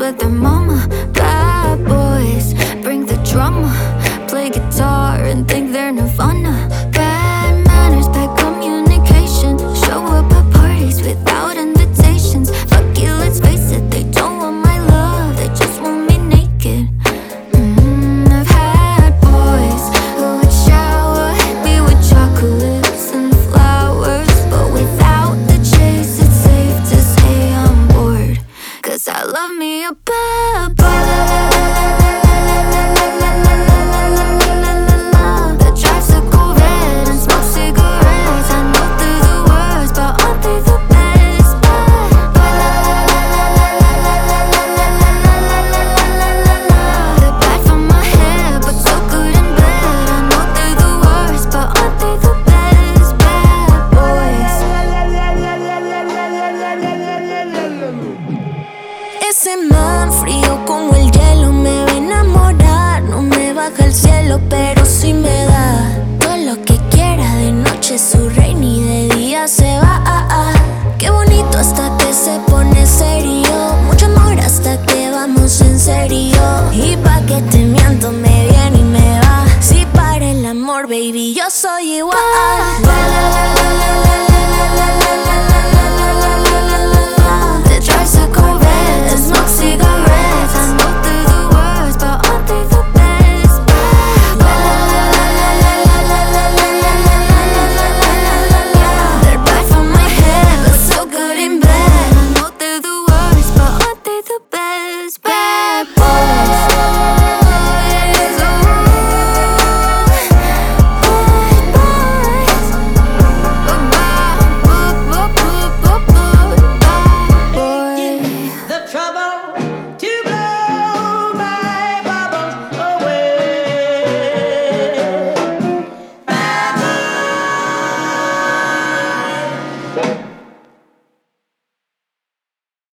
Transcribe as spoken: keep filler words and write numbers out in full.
with their mama. Bad boys bring the drama, play guitar and think they're Nirvana. Bad manners, bad communication, show up at parties without invitations. Fuck you, let's face it, they don't want my love, they just want me naked. Mm, I've had boys who would shower me with chocolates and flowers, but without the chase, it's safe to say I'm bored. Cause I love me a bad boy that drives a Corvette and smokes cigarettes. I know through the words, but aren't they the best? Bad boy. They're bad for my head, but so good in bed. I know they're the worst, but aren't they the best? Bad boys. Ese man frío como el hielo me va a enamorar. No me baja el cielo, pero sí me da todo lo que quiera. De noche su reina y de